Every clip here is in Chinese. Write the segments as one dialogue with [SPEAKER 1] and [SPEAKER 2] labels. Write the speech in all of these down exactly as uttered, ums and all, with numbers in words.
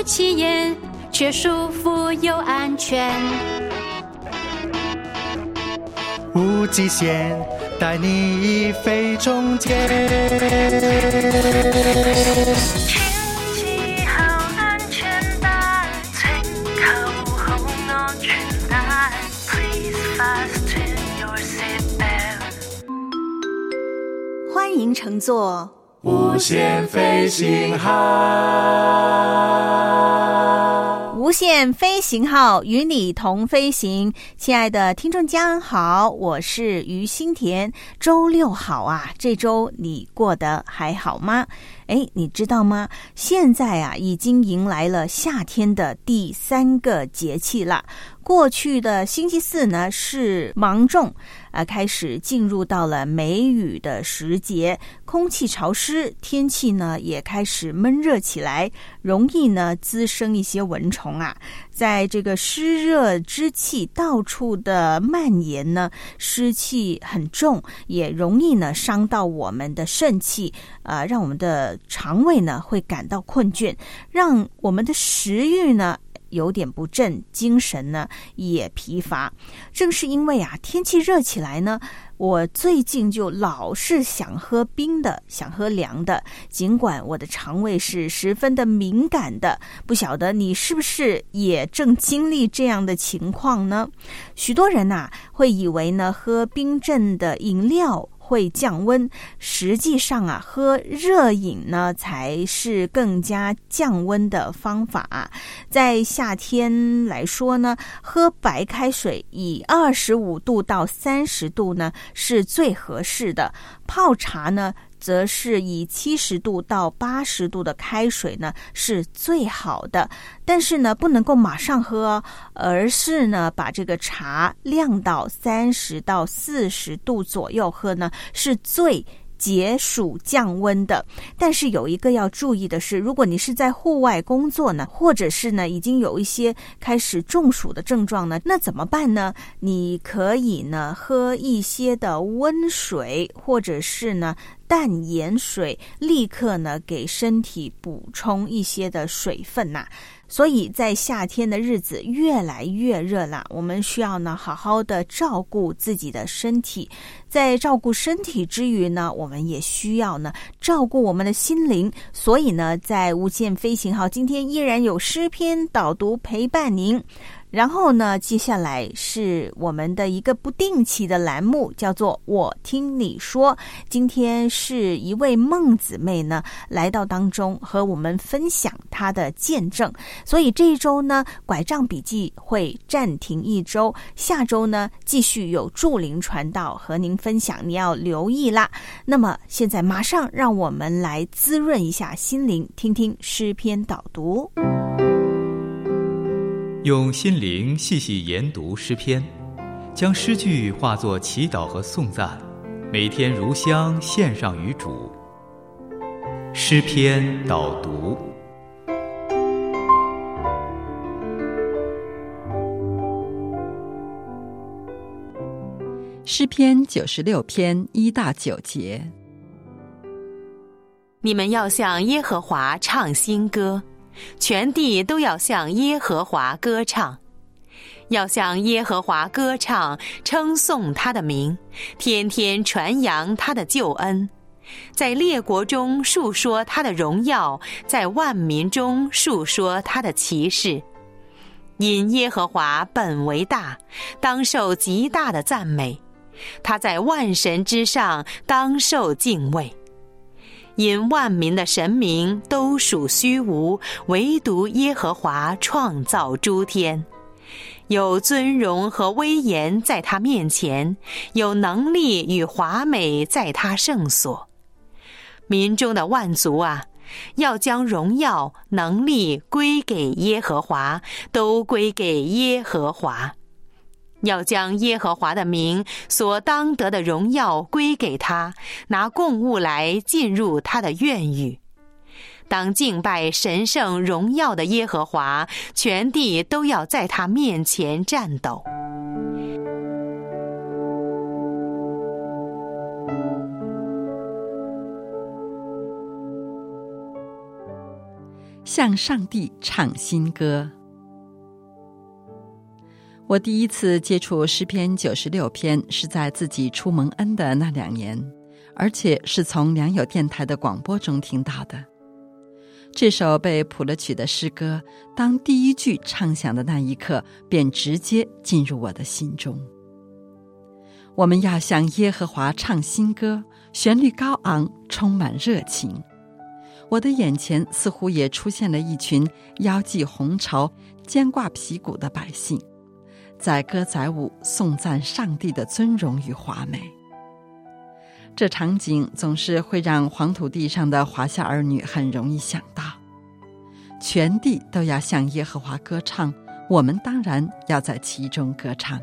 [SPEAKER 1] 起眼，却舒服又安全。
[SPEAKER 2] 无极限，带你飞中间。
[SPEAKER 3] 天气好，安全带，请扣好安全带。Please fasten your seatbelt。
[SPEAKER 4] 欢迎乘坐
[SPEAKER 2] 无限飞行号，
[SPEAKER 4] 无限飞行号与你同飞行。亲爱的听众家人好，我是于心田。周六好啊，这周你过得还好吗？诶，你知道吗？现在啊，已经迎来了夏天的第三个节气了。过去的星期四呢是芒种，呃，开始进入到了梅雨的时节，空气潮湿，天气呢也开始闷热起来，容易呢滋生一些蚊虫啊。在这个湿热之气到处的蔓延呢，湿气很重，也容易呢伤到我们的肾气，呃，让我们的肠胃呢会感到困倦，让我们的食欲呢有点不振，精神呢也疲乏。正是因为啊天气热起来呢，我最近就老是想喝冰的，想喝凉的，尽管我的肠胃是十分的敏感的。不晓得你是不是也正经历这样的情况呢？许多人啊会以为呢喝冰镇的饮料会降温，实际上啊，喝热饮呢才是更加降温的方法啊。在夏天来说呢，喝白开水以二十五度到三十度呢是最合适的，泡茶呢则是以七十度到八十度的开水呢是最好的，但是呢不能够马上喝，而是呢把这个茶晾到三十到四十度左右喝呢是最解暑降温的。但是有一个要注意的是，如果你是在户外工作呢，或者是呢已经有一些开始中暑的症状呢，那怎么办呢？你可以呢喝一些的温水，或者是呢淡盐水，立刻呢给身体补充一些的水分呐、啊。所以在夏天的日子越来越热了，我们需要呢好好的照顾自己的身体。在照顾身体之余呢，我们也需要呢照顾我们的心灵。所以呢，在无限飞行号今天依然有诗篇导读陪伴您。然后呢，接下来是我们的一个不定期的栏目，叫做我听你说。今天是一位孟姊妹呢来到当中和我们分享她的见证，所以这一周呢拐杖笔记会暂停一周，下周呢继续有祝灵传道和您分享，你要留意啦。那么现在马上让我们来滋润一下心灵，听听诗篇导读，
[SPEAKER 5] 用心灵细细研读诗篇，将诗句化作祈祷和颂赞，每天如香献上于主。诗篇导读。
[SPEAKER 6] 诗篇九十六篇一到九节。
[SPEAKER 7] 你们要向耶和华唱新歌，全地都要向耶和华歌唱，要向耶和华歌唱，称颂他的名，天天传扬他的救恩，在列国中述说他的荣耀，在万民中述说他的奇事。因耶和华本为大，当受极大的赞美，他在万神之上，当受敬畏。因万民的神明都属虚无，唯独耶和华创造诸天。有尊荣和威严在他面前，有能力与华美在他圣所。民中的万族啊，要将荣耀能力归给耶和华，都归给耶和华。要将耶和华的名所当得的荣耀归给他，拿供物来进入他的院宇。当敬拜神圣荣耀的耶和华，全地都要在他面前战斗。
[SPEAKER 6] 向上帝唱新歌。我第一次接触诗篇九十六篇是在自己初蒙恩的那两年，而且是从良友电台的广播中听到的。这首被谱了曲的诗歌，当第一句唱响的那一刻，便直接进入我的心中。我们要向耶和华唱新歌，旋律高昂，充满热情。我的眼前似乎也出现了一群腰系红绸、肩挂皮鼓的百姓，在歌载舞颂赞上帝的尊荣与华美。这场景总是会让黄土地上的华夏儿女很容易想到，全地都要向耶和华歌唱，我们当然要在其中歌唱。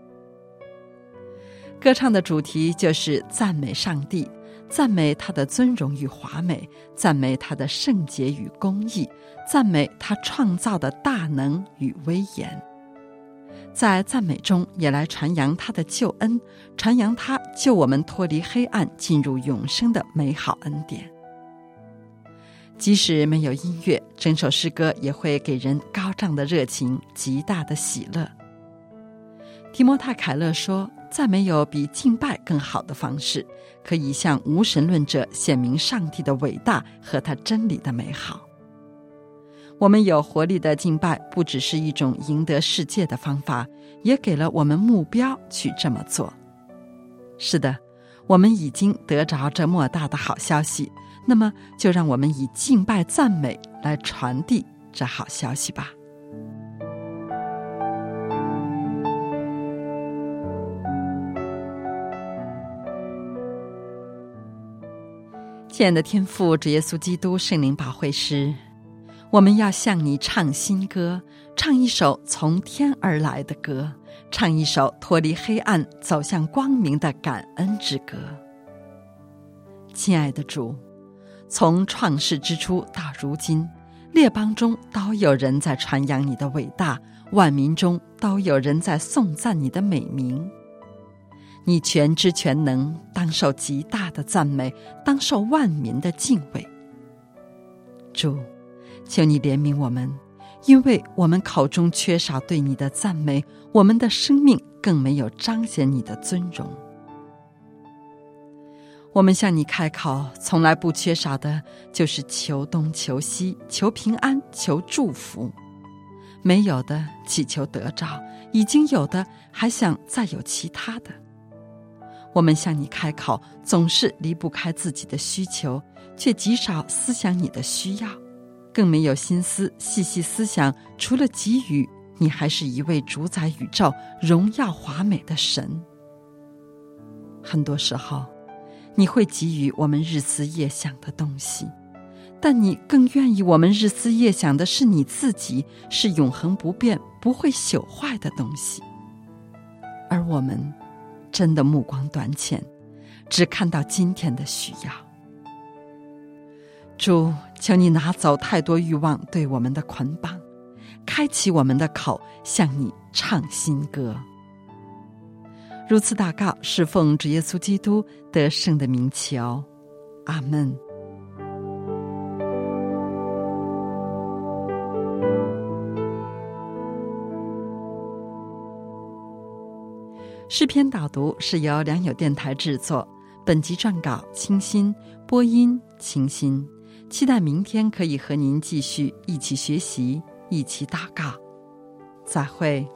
[SPEAKER 6] 歌唱的主题就是赞美上帝，赞美他的尊荣与华美，赞美他的圣洁与公义，赞美他创造的大能与威严。在赞美中也来传扬他的救恩，传扬他救我们脱离黑暗进入永生的美好恩典。即使没有音乐，整首诗歌也会给人高涨的热情，极大的喜乐。提摩太凯勒说，再没有比敬拜更好的方式，可以向无神论者显明上帝的伟大和他真理的美好。我们有活力的敬拜不只是一种赢得世界的方法，也给了我们目标去这么做。是的，我们已经得着这莫大的好消息，那么就让我们以敬拜赞美来传递这好消息吧。亲爱的天父，主耶稣基督圣灵保惠师，我们要向你唱新歌，唱一首从天而来的歌，唱一首脱离黑暗走向光明的感恩之歌。亲爱的主，从创世之初到如今，列邦中都有人在传扬你的伟大，万民中都有人在颂赞你的美名。你全知全能，当受极大的赞美，当受万民的敬畏。主，求你怜悯我们，因为我们口中缺少对你的赞美，我们的生命更没有彰显你的尊荣。我们向你开口，从来不缺少的就是求东求西，求平安，求祝福。没有的祈求得着，已经有的还想再有其他的。我们向你开口，总是离不开自己的需求，却极少思想你的需要，更没有心思细细思想，除了给予，你还是一位主宰宇宙、荣耀华美的神。很多时候，你会给予我们日思夜想的东西，但你更愿意我们日思夜想的是你自己，是永恒不变、不会朽坏的东西。而我们真的目光短浅，只看到今天的需要。主，求你拿走太多欲望对我们的捆绑，开启我们的口，向你唱新歌。如此祷告，是奉主耶稣基督得胜的名求，阿们。诗篇导读是由良友电台制作，本集撰稿清新，播音清新。期待明天可以和您继续一起学习，一起祷告。再会。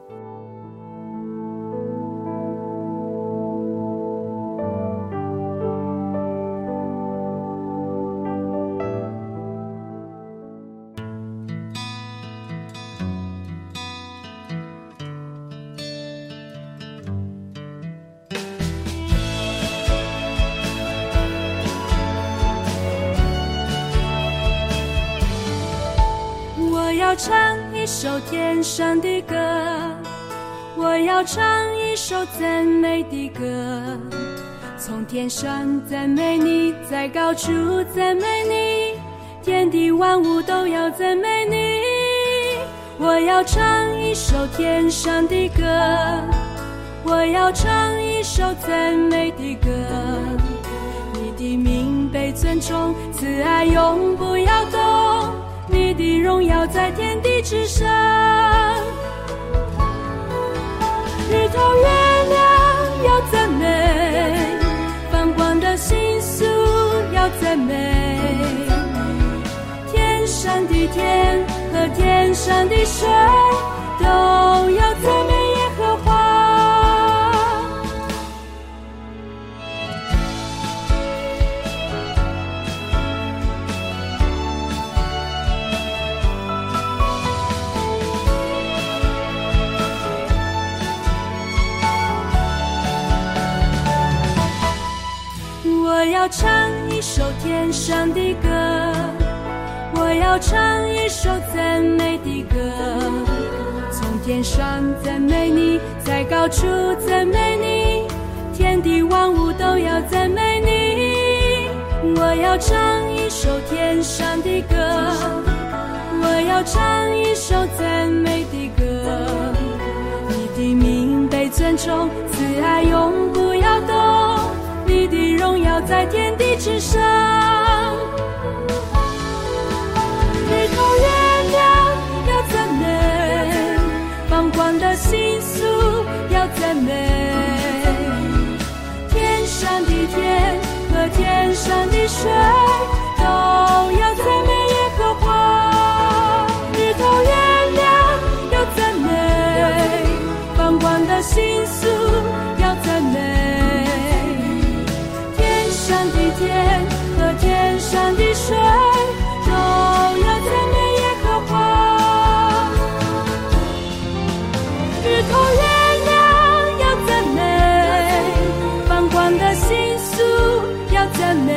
[SPEAKER 8] 我要唱一首天上的歌，我要唱一首赞美的歌，从天上赞美你，在高处赞美你，天地万物都要赞美你。我要唱一首天上的歌，我要唱一首赞美的歌，你的名被尊崇，慈爱永不摇动， 你的荣耀在天地之上。日头月亮要赞美，放光的星宿要赞美，天上的天和天上的水都要赞美耶和华。我要唱一首天上的歌，我要唱一首赞美的歌，从天上赞美你，在高处赞美你，天地万物都要赞美你。我要唱一首天上的歌，我要唱一首赞美的歌，你的名被尊崇，慈爱永不摇动，你的荣耀在天地之上。日头月亮要赞美，放光的星宿要赞美，天上的天和天上的水都要赞美耶和华。日头月亮要赞美，放光的星宿要赞美，天上的天和天上的水都要赞美耶和华。日头月亮要赞美，放光的星宿要赞美，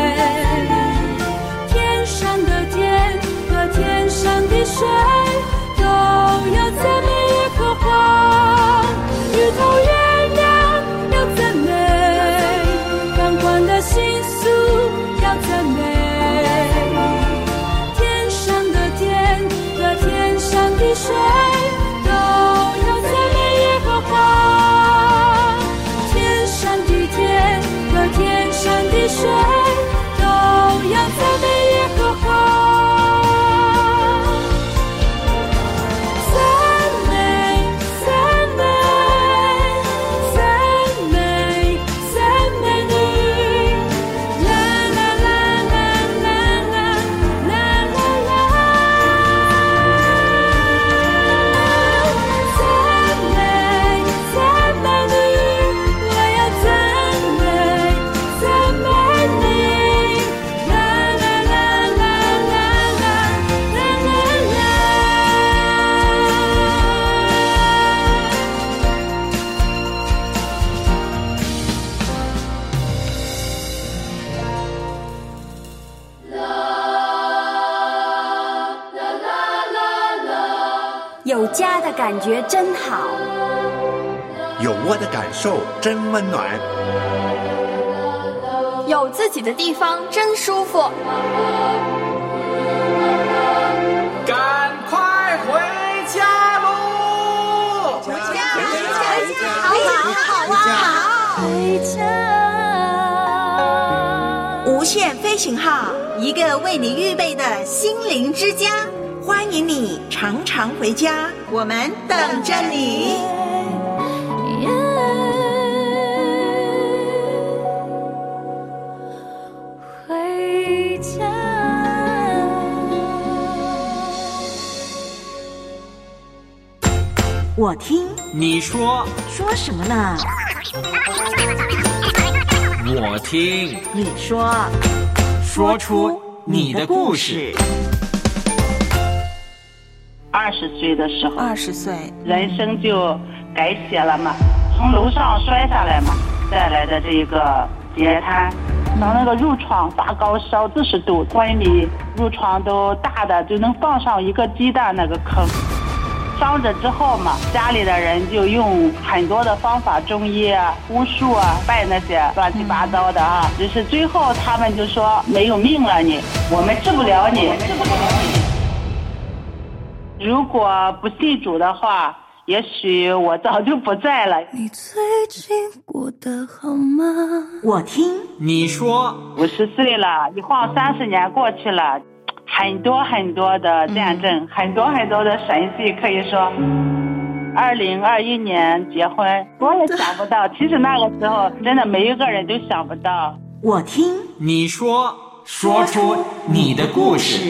[SPEAKER 8] 天上的天和天上的水都要赞美耶和华。日头月亮要赞美，放光的星宿要赞美，天上的天和天上的水都要赞美耶和华。天上的天和天上的水都要赞美耶和华。赞美赞美赞美赞美你，啦啦啦啦啦啦啦啦啦，赞美赞美你，我要赞美赞美你，啦啦啦啦啦啦啦啦啦。
[SPEAKER 9] 有家的感觉真好，
[SPEAKER 10] 有窝的感受真温暖，
[SPEAKER 9] 有自己的地方真舒服。
[SPEAKER 11] 赶快回家喽！
[SPEAKER 9] 回家，回家，好好啊，
[SPEAKER 4] 回家。无限飞行号，一个为你预备的心灵之家，欢迎你常常回家，我们等着你。
[SPEAKER 8] 回家。
[SPEAKER 4] 我听
[SPEAKER 11] 你说
[SPEAKER 4] 说什么呢？
[SPEAKER 11] 我听
[SPEAKER 4] 你说，
[SPEAKER 11] 说出你的故事。
[SPEAKER 12] 二十岁的时候，
[SPEAKER 4] 二十岁，
[SPEAKER 12] 人生就改写了嘛。从楼上摔下来嘛，带来的这个截瘫，到那个褥疮发高烧四十度，昏迷，褥疮都大的就能放上一个鸡蛋那个坑。伤着之后嘛，家里的人就用很多的方法，中医啊、巫术啊，拜那些乱七八糟的啊，只是最后他们就说没有命了你，我们治不了你，治不了你。如果不信主的话，也许我早就不在了。
[SPEAKER 8] 你最近过得好吗？
[SPEAKER 4] 我听
[SPEAKER 11] 你说
[SPEAKER 12] 五十岁了，一晃三十年过去了， 很多很多的见证，嗯、很多很多的神迹，可以说。二零二一年结婚，我也想不到，其实那个时候真的每一个人都想不到。
[SPEAKER 11] 我听你说，说出你的故事。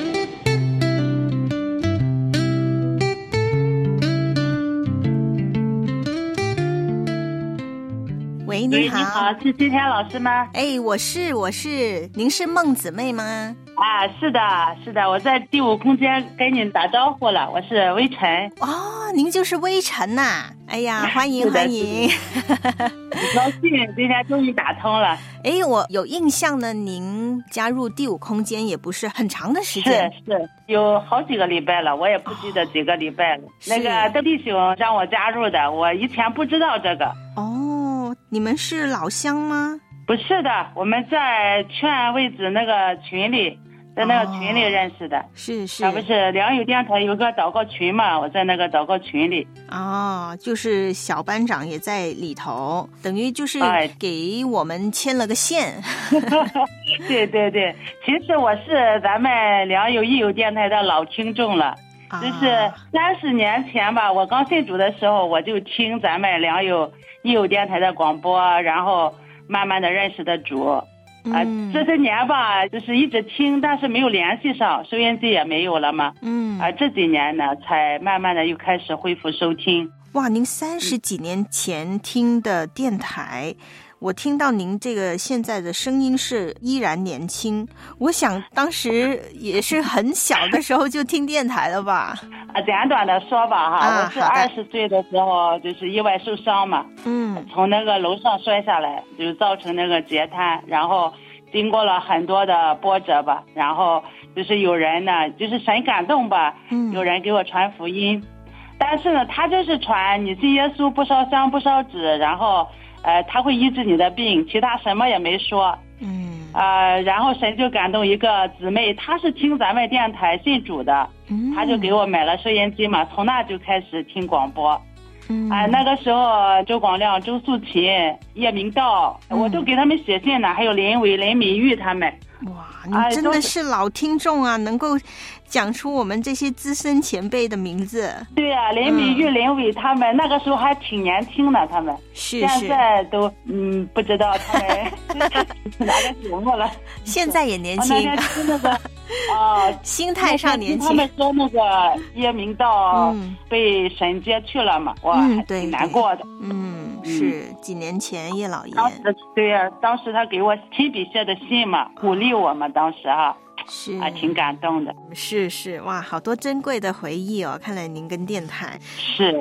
[SPEAKER 4] 喂，你好，
[SPEAKER 12] 你好，是今天老师吗？
[SPEAKER 4] 哎，我是我是，您是孟姊妹吗？
[SPEAKER 12] 啊，是的，是的，我在第五空间跟您打招呼了，我是微尘。
[SPEAKER 4] 哦，您就是微尘呐、啊！哎呀，欢迎欢迎，
[SPEAKER 12] 很高兴今天终于打通了。
[SPEAKER 4] 哎，我有印象呢，您加入第五空间也不是很长的时间，
[SPEAKER 12] 是是，有好几个礼拜了，我也不记得几个礼拜了。哦、那个邓弟兄让我加入的，我以前不知道这个。
[SPEAKER 4] 哦，你们是老乡吗？
[SPEAKER 12] 不是的，我们在劝位子那个群里，在那个群里认识的。哦、
[SPEAKER 4] 是是，
[SPEAKER 12] 那不是良友电台有个祷告群嘛？我在那个祷告群里。
[SPEAKER 4] 哦，就是小班长也在里头，等于就是给我们牵了个线。
[SPEAKER 12] 哎、对对对，其实我是咱们良友益友电台的老听众了。就是三十年前吧，我刚信主的时候，我就听咱们良友益友电台的广播，然后慢慢的认识的主，啊、嗯呃，这些年吧，就是一直听，但是没有联系上，收音机也没有了嘛，嗯，啊、呃，这几年呢，才慢慢的又开始恢复收听。
[SPEAKER 4] 哇，您三十几年前听的电台。我听到您这个现在的声音是依然年轻，我想当时也是很小的时候就听电台了吧？
[SPEAKER 12] 啊，简短的说吧哈，啊、我是二十岁的时候就是意外受伤嘛，嗯，从那个楼上摔下来，就造成那个截瘫，然后经过了很多的波折吧，然后就是有人呢，就是神感动吧，嗯，有人给我传福音，但是呢，他就是传你信耶稣不烧香不烧纸，然后。呃，他会医治你的病，其他什么也没说。嗯，呃，然后神就感动一个姊妹，她是听咱们电台信主的，嗯，他就给我买了收音机嘛，从那就开始听广播。嗯，啊、呃，那个时候周广亮、周素琴、叶明道，嗯、我都给他们写信呢，还有林伟、林敏玉他们。
[SPEAKER 4] 哇，你真的是老听众啊，能够讲出我们这些资深前辈的名字。
[SPEAKER 12] 对啊，林敏玉、嗯、林伟他们那个时候还挺年轻的，他们
[SPEAKER 4] 是
[SPEAKER 12] 现在都嗯不知道他们哪个节目了。
[SPEAKER 4] 现在也年轻。
[SPEAKER 12] 那天那个啊，
[SPEAKER 4] 心态上年轻。
[SPEAKER 12] 他们说那个叶明道被神接去了嘛，哇，
[SPEAKER 4] 嗯、
[SPEAKER 12] 还挺难过的。
[SPEAKER 4] 嗯，是几年前叶老爷。
[SPEAKER 12] 当时对呀、啊，当时他给我亲笔写的信嘛，鼓励我嘛，当时哈、啊。
[SPEAKER 4] 是
[SPEAKER 12] 啊，挺感动的。
[SPEAKER 4] 是是，哇，好多珍贵的回忆哦！看来您跟电台
[SPEAKER 12] 是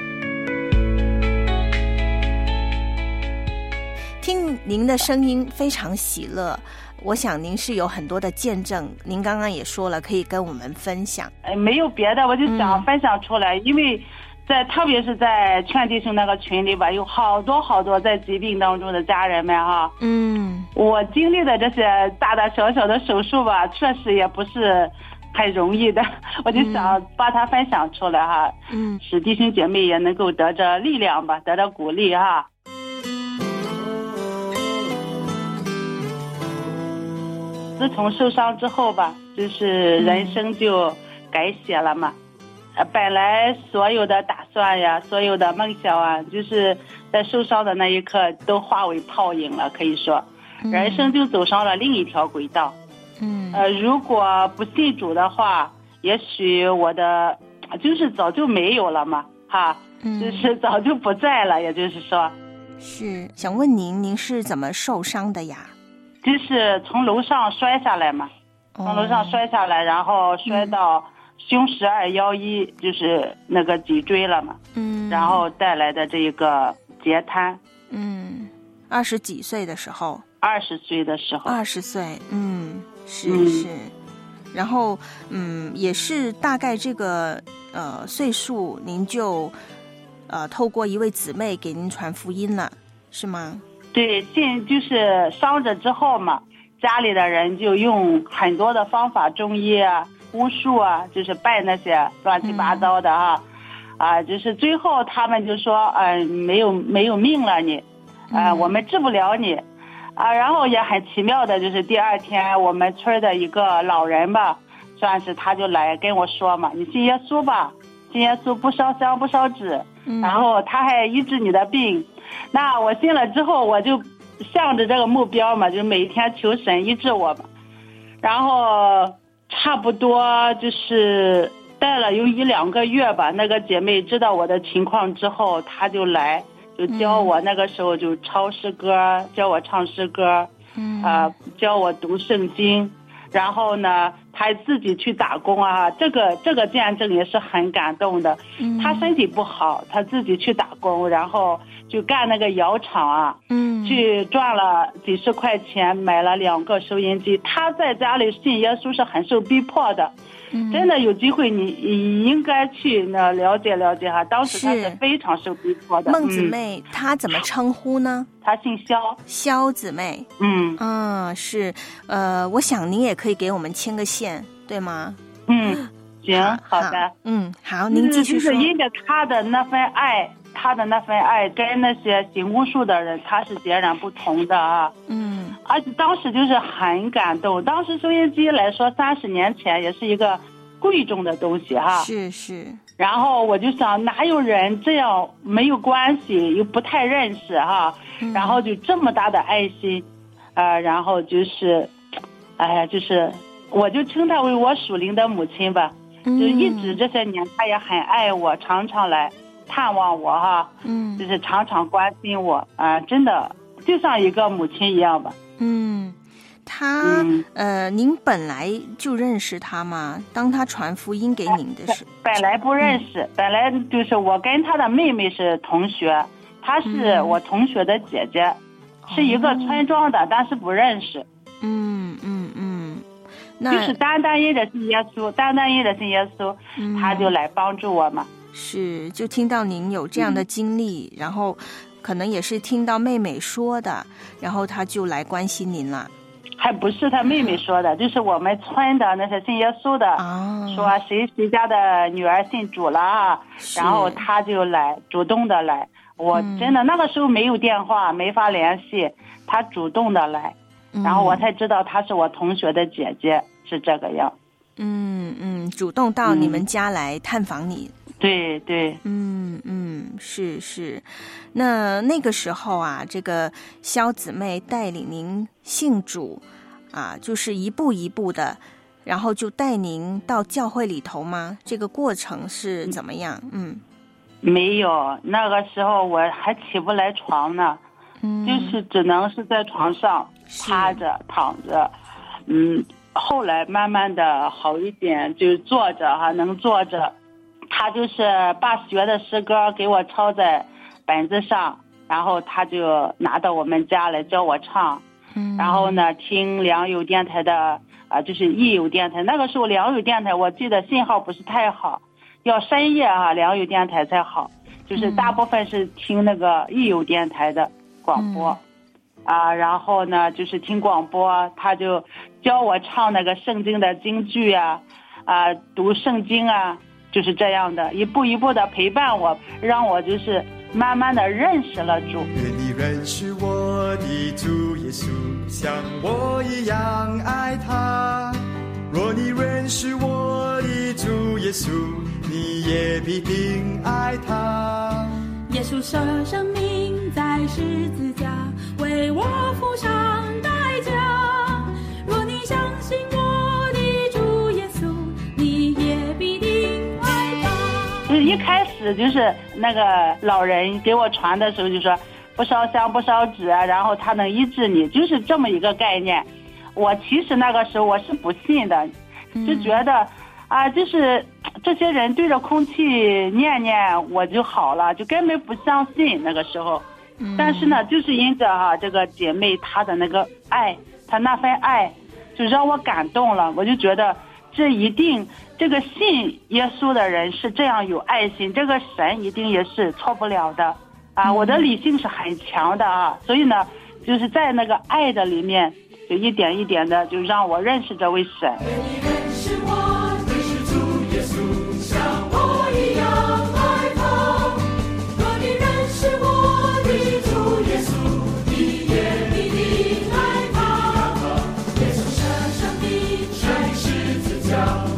[SPEAKER 4] 听您的声音非常喜乐，我想您是有很多的见证，您刚刚也说了，可以跟我们分享。
[SPEAKER 12] 哎，没有别的，我就想分享出来，嗯、因为在特别是在劝弟兄那个群里吧，有好多好多在疾病当中的家人们哈。嗯，我经历的这些大大小小的手术吧，确实也不是很容易的，我就想把它分享出来哈。嗯，使弟兄姐妹也能够得着力量吧，得着鼓励哈。自从受伤之后吧，就是人生就改写了嘛。呃，本来所有的打算呀，所有的梦想啊，就是在受伤的那一刻都化为泡影了，可以说，人生就走上了另一条轨道。嗯，呃，如果不信主的话，也许我的就是早就没有了嘛，哈，嗯、就是早就不在了，也就是说。
[SPEAKER 4] 是，想问您，您是怎么受伤的呀？
[SPEAKER 12] 就是从楼上摔下来嘛，从楼上摔下来，然后摔到。嗯胸十二腰一，就是那个脊椎了嘛，嗯，然后带来的这个截瘫，
[SPEAKER 4] 嗯，二十几岁的时候，
[SPEAKER 12] 二十岁的时候，
[SPEAKER 4] 二十岁，嗯，是、嗯、是，然后嗯，也是大概这个呃岁数，您就呃透过一位姊妹给您传福音了，是吗？
[SPEAKER 12] 对，信就是伤着之后嘛，家里的人就用很多的方法，中医啊。巫术啊，就是拜那些乱七八糟的啊，嗯、啊，就是最后他们就说，嗯、呃，没有没有命了你，啊、呃，我们治不了你，啊，然后也很奇妙的，就是第二天我们村的一个老人吧， 算是他就来跟我说嘛，你信耶稣吧，信耶稣不烧香不烧纸，嗯、然后他还医治你的病。那我信了之后，我就向着这个目标嘛，就每天求神医治我嘛。然后差不多就是带了有一两个月吧，那个姐妹知道我的情况之后，她就来就教我，那个时候就抄诗歌，教我唱诗歌，嗯啊、呃，教我读圣经。然后呢，他自己去打工啊，这个这个见证也是很感动的。嗯、他身体不好，他自己去打工，然后就干那个窑厂啊，嗯，去赚了几十块钱，买了两个收音机。他在家里信耶稣是很受逼迫的，嗯、真的有机会你你应该去那了解了解哈。当时他是非常受逼迫的。
[SPEAKER 4] 孟姊妹，嗯、她怎么称呼呢？
[SPEAKER 12] 她姓萧，
[SPEAKER 4] 萧姊妹。
[SPEAKER 12] 嗯
[SPEAKER 4] 嗯，是，呃，我想您也可以给我们牵个线，对吗？
[SPEAKER 12] 嗯，行，好的，
[SPEAKER 4] 好嗯，好，您继续说。
[SPEAKER 12] 就是因着他的那份爱，他的那份爱跟那些行巫术的人，他是截然不同的啊。
[SPEAKER 4] 嗯，
[SPEAKER 12] 而且当时就是很感动。当时收音机来说，三十年前也是一个贵重的东西哈。
[SPEAKER 4] 是是。
[SPEAKER 12] 然后我就想，哪有人这样没有关系又不太认识哈，嗯、然后就这么大的爱心，呃，然后就是，哎呀，就是我就称她为我属灵的母亲吧，嗯、就一直这些年她也很爱我，常常来探望我哈，嗯，就是常常关心我啊、呃，真的就像一个母亲一样吧。
[SPEAKER 4] 嗯，他、嗯、呃，您本来就认识他吗？当他传福音给您的时候，
[SPEAKER 12] 本来不认识，嗯、本来就是我跟他的妹妹是同学，她是我同学的姐姐，嗯、是一个村庄的，哦、但是不认识。
[SPEAKER 4] 嗯嗯嗯，那
[SPEAKER 12] 就是单单因着信耶稣，单单因着信耶稣，嗯、他就来帮助我嘛。
[SPEAKER 4] 是，就听到您有这样的经历，嗯、然后可能也是听到妹妹说的，然后他就来关心您了。
[SPEAKER 12] 还不是他妹妹说的，嗯、就是我们村的那些信耶稣的，哦、说谁谁家的女儿信主了，然后他就来主动的来。我真的、嗯、那个时候没有电话，没法联系，他主动的来，嗯、然后我才知道他是我同学的姐姐，是这个样。
[SPEAKER 4] 嗯嗯，主动到你们家来探访你。
[SPEAKER 12] 嗯、对对，
[SPEAKER 4] 嗯嗯，是是。那那个时候啊，这个萧姊妹带领您信主啊，就是一步一步的，然后就带您到教会里头吗？这个过程是怎么样？嗯，
[SPEAKER 12] 没有，那个时候我还起不来床呢，嗯、就是只能是在床上趴着躺着，嗯，后来慢慢的好一点，就坐着哈，能坐着。他就是把学的诗歌给我抄在本子上，然后他就拿到我们家来教我唱。嗯，然后呢，听良友电台的啊、呃，就是益友电台。那个时候良友电台我记得信号不是太好，要深夜啊，良友电台才好。就是大部分是听那个益友电台的广播，嗯、啊，然后呢就是听广播，他就教我唱那个圣经的京剧啊，啊，读圣经啊。就是这样的，一步一步的陪伴我，让我就是慢慢的认识了主。
[SPEAKER 2] 愿你认识我的主耶稣，像我一样爱他。若你认识我的主耶稣，你也必定爱他。
[SPEAKER 8] 耶稣舍生命在十字架，为我付上代价。若你相信我的主耶稣，你也必定
[SPEAKER 12] 就是一开始就是那个老人给我传的时候就说不烧香不烧纸啊，然后他能医治你，就是这么一个概念。我其实那个时候我是不信的，就觉得啊，就是这些人对着空气念念我就好了，就根本不相信那个时候。但是呢，就是因着哈、啊、这个姐妹她的那个爱，她那份爱就让我感动了，我就觉得这一定这个信耶稣的人是这样有爱心，这个神一定也是错不了的啊！我的理性是很强的啊，所以呢，就是在那个爱的里面，就一点一点的就让我认识这位神。
[SPEAKER 8] 你认识我，认识主耶稣，像我一样爱他。若你认识我的主耶稣，你也必定爱他。耶稣舍生命，在十字架。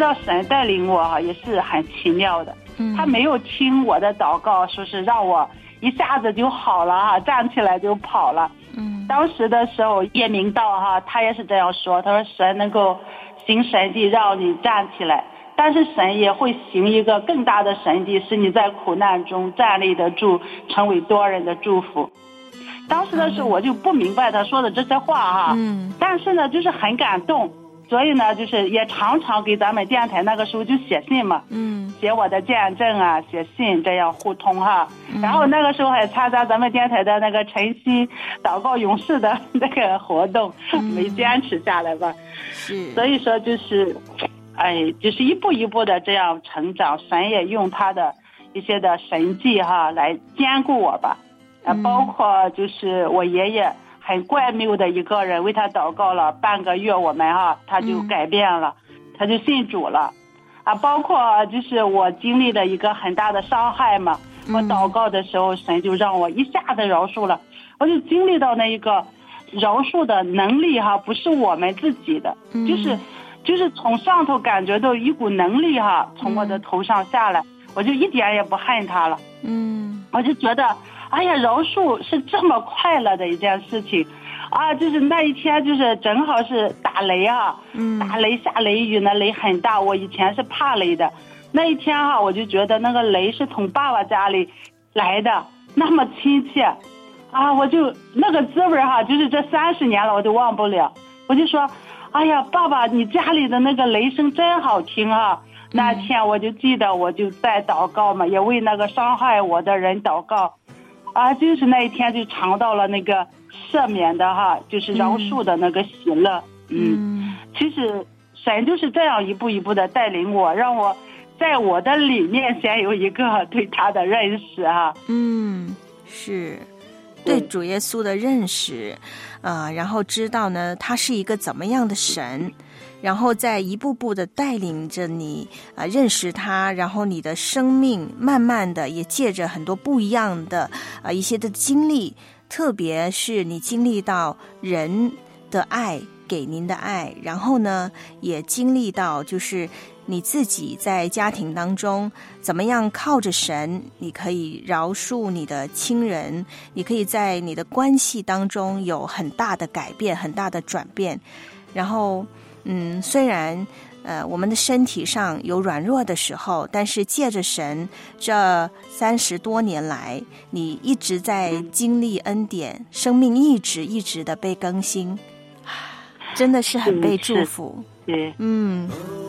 [SPEAKER 12] 道神带领我哈，也是很奇妙的。嗯，他没有听我的祷告，说是让我一下子就好了哈，站起来就跑了。嗯，当时的时候叶明道哈，他也是这样说，他说神能够行神迹让你站起来，但是神也会行一个更大的神迹，使你在苦难中站立得住，成为多人的祝福。当时的时候我就不明白他说的这些话哈，嗯，但是呢就是很感动，所以呢就是也常常给咱们电台那个时候就写信嘛，嗯，写我的见证啊，写信这样互通哈，嗯，然后那个时候还参加咱们电台的那个晨曦祷告勇士的那个活动，嗯，没坚持下来吧，是，所以说就是哎就是一步一步的这样成长，神也用他的一些的神迹哈来兼顾我吧，呃，包括就是我爷爷很怪谬的一个人，为他祷告了半个月，我们哈他就改变了，嗯，他就信主了啊。包括就是我经历的一个很大的伤害嘛，嗯，我祷告的时候神就让我一下子饶恕了，我就经历到那一个饶恕的能力哈，不是我们自己的，嗯，就是就是从上头感觉到一股能力哈从我的头上下来，嗯，我就一点也不恨他了，嗯，我就觉得哎呀，饶恕是这么快乐的一件事情啊！就是那一天，就是正好是打雷啊，嗯，打雷下雷雨呢，雷很大。我以前是怕雷的，那一天哈，我就觉得那个雷是从爸爸家里来的，那么亲切啊！我就那个滋味哈，就是这三十年了我都忘不了。我就说，哎呀，爸爸，你家里的那个雷声真好听啊！那天我就记得，我就在祷告嘛，也为那个伤害我的人祷告。啊，就是那一天就尝到了那个赦免的哈，就是饶恕的那个喜乐。嗯，嗯其实神就是这样一步一步的带领我，让我在我的里面先有一个对他的认识哈。
[SPEAKER 4] 嗯，是对主耶稣的认识啊，呃，然后知道呢他是一个怎么样的神。然后再一步步的带领着你啊，呃，认识他，然后你的生命慢慢的也借着很多不一样的啊，呃、一些的经历，特别是你经历到人的爱给您的爱，然后呢也经历到就是你自己在家庭当中怎么样靠着神，你可以饶恕你的亲人，你可以在你的关系当中有很大的改变，很大的转变，然后嗯，虽然呃我们的身体上有软弱的时候，但是借着神这三十多年来，你一直在经历恩典，生命一直一直的被更新，真的是很被祝福。
[SPEAKER 12] 对，
[SPEAKER 4] 嗯。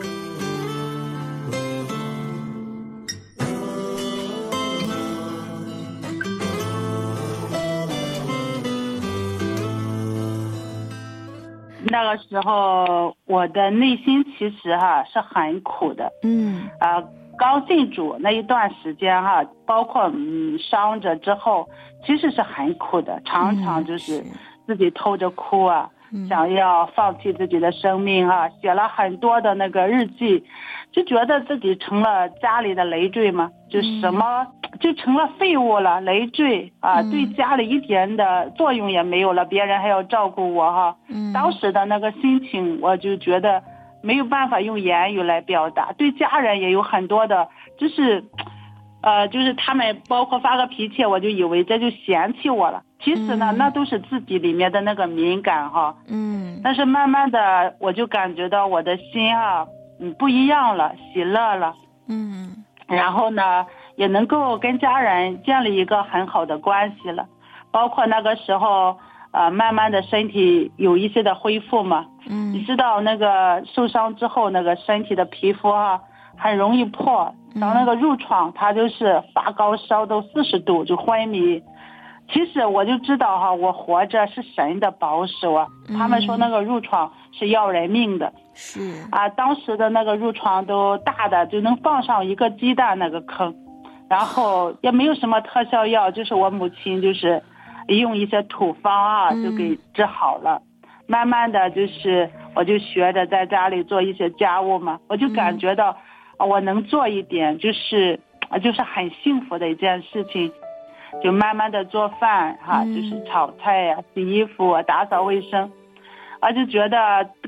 [SPEAKER 12] 那个时候我的内心其实哈是很苦的，嗯，啊、呃，刚信主那一段时间哈，包括嗯伤着之后，其实是很苦的，常常就是自己偷着哭啊，嗯，想要放弃自己的生命啊，写了很多的那个日记，就觉得自己成了家里的累赘嘛，就什么。嗯就成了废物了，累赘啊，嗯，对家里一点的作用也没有了，别人还要照顾我哈。嗯，当时的那个心情，我就觉得没有办法用言语来表达。对家人也有很多的，就是，呃，就是他们包括发个脾气，我就以为这就嫌弃我了。其实呢，嗯，那都是自己里面的那个敏感哈。嗯，但是慢慢的，我就感觉到我的心啊，嗯，不一样了，喜乐了。嗯，然后呢。也能够跟家人建立一个很好的关系了，包括那个时候呃，慢慢的身体有一些的恢复嘛，嗯，你知道那个受伤之后那个身体的皮肤啊很容易破，然后那个褥疮它就是发高烧都四十度就昏迷，其实我就知道哈，我活着是神的保守啊，嗯，他们说那个褥疮是要人命的，是啊，当时的那个褥疮都大的就能放上一个鸡蛋那个坑。然后也没有什么特效药，就是我母亲就是用一些土方啊就给治好了，嗯，慢慢的就是我就学着在家里做一些家务嘛，我就感觉到我能做一点，就是就是很幸福的一件事情，就慢慢的做饭哈，嗯，就是炒菜呀，啊，洗衣服啊，打扫卫生，我就觉得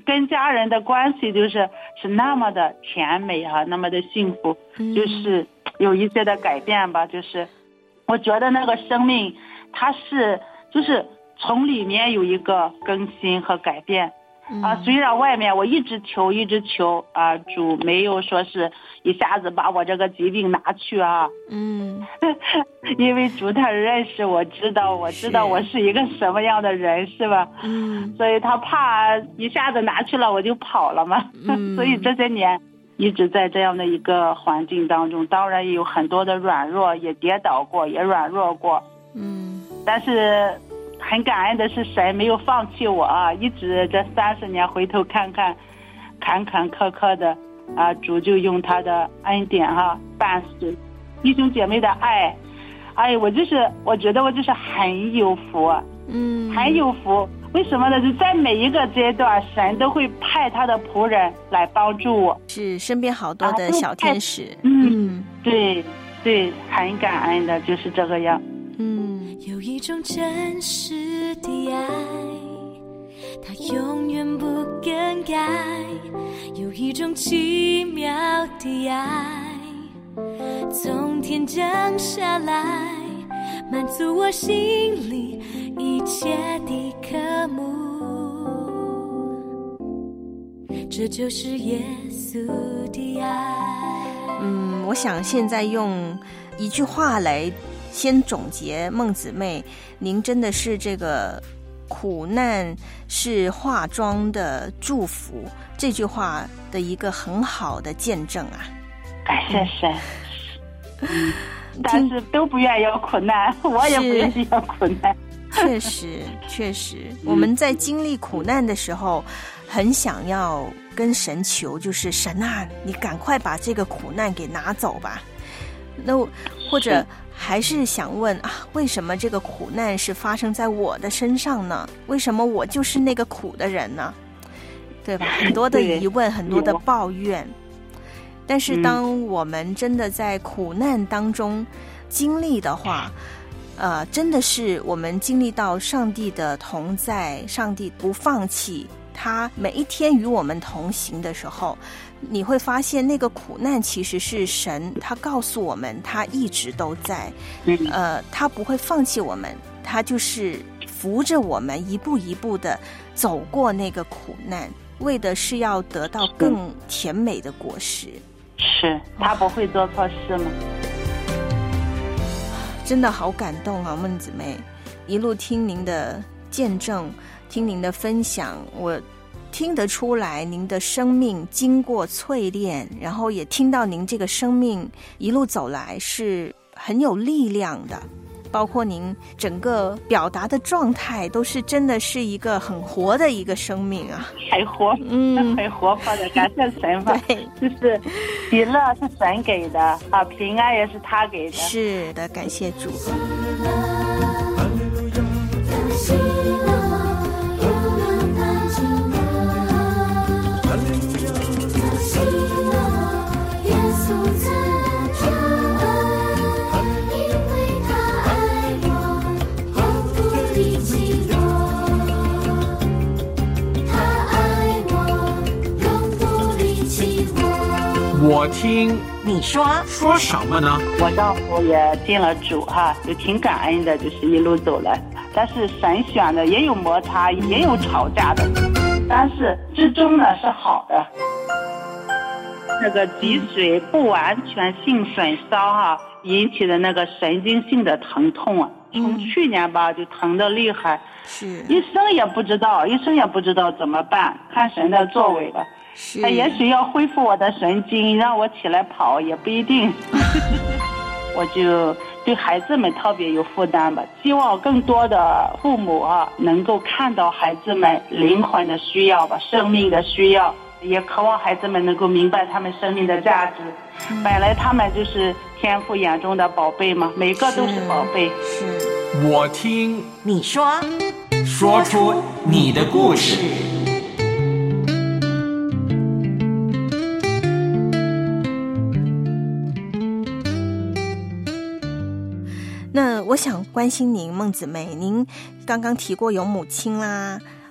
[SPEAKER 12] 跟家人的关系就是是那么的甜美啊，那么的幸福，就是有一些的改变吧。就是我觉得那个生命它是就是从里面有一个更新和改变啊，虽然外面我一直求一直求啊，主没有说是一下子把我这个疾病拿去啊，嗯，因为主他认识我，知道我知道我是一个什么样的人，是吧？嗯，所以他怕一下子拿去了我就跑了嘛，嗯、所以这些年一直在这样的一个环境当中，当然也有很多的软弱，也跌倒过，也软弱过，嗯，但是。很感恩的是神没有放弃我啊，一直这三十年回头看看坎坎坷坷的啊，主就用他的恩典哈、啊、伴随弟兄姐妹的爱，哎，我就是我觉得我就是很有福，嗯，很有福。为什么呢？就在每一个阶段神都会派他的仆人来帮助我，
[SPEAKER 4] 是身边好多的小天使，啊、
[SPEAKER 12] 嗯，对对，很感恩的就是这个样。
[SPEAKER 8] 嗯，有一种真实的爱，它永远不更改，有一种奇妙的爱，从天降下来，满足我心里一切的渴慕，这就是耶稣的爱。
[SPEAKER 4] 嗯，我想现在用一句话来先总结孟姊妹，您真的是这个苦难是化妆的祝福这句话的一个很好的见证啊！
[SPEAKER 12] 感谢神，嗯，但是都不愿意有苦难，我也不愿意有苦难。
[SPEAKER 4] 确实，确实，我们在经历苦难的时候，很想要跟神求，就是神啊，你赶快把这个苦难给拿走吧。那或者还是想问啊，为什么这个苦难是发生在我的身上呢？为什么我就是那个苦的人呢？对吧？很多的疑问，很多的抱怨。但是当我们真的在苦难当中经历的话，呃，真的是我们经历到上帝的同在，上帝不放弃，他每一天与我们同行的时候，你会发现那个苦难其实是神他告诉我们他一直都在，呃，他不会放弃我们，他就是扶着我们一步一步的走过那个苦难，为的是要得到更甜美的果实。
[SPEAKER 12] 是，他不会做错事吗？
[SPEAKER 4] 真的好感动啊，孟姊妹，一路听您的见证，听您的分享，我听得出来您的生命经过淬炼，然后也听到您这个生命一路走来是很有力量的，包括您整个表达的状态都是真的是一个很活的一个生命啊，
[SPEAKER 12] 很活，嗯，很活泼的，感谢神吧。对，就是喜乐是神给的啊，平安也是他给的。
[SPEAKER 4] 是的，感谢主。
[SPEAKER 11] 我听
[SPEAKER 7] 你说
[SPEAKER 11] 说什么呢？
[SPEAKER 12] 我丈夫也进了主哈，就挺感恩的，就是一路走来。但是神选的也有摩擦，也有吵架的，但是最终呢是好的。那个脊髓不完全性损伤哈，引起的那个神经性的疼痛啊，从去年吧就疼得厉害，是医生也不知道，医生也不知道怎么办，看神的作为吧。他也许要恢复我的神经，让我起来跑也不一定。我就对孩子们特别有负担吧，希望更多的父母啊能够看到孩子们灵魂的需要吧，生命的需要，也渴望孩子们能够明白他们生命的价值。嗯、本来他们就是天父眼中的宝贝嘛，每个都是宝贝。
[SPEAKER 11] 是，我听
[SPEAKER 7] 你说，
[SPEAKER 11] 说出你的故事。
[SPEAKER 4] 那我想关心您，孟姊妹，您刚刚提过有母亲啦，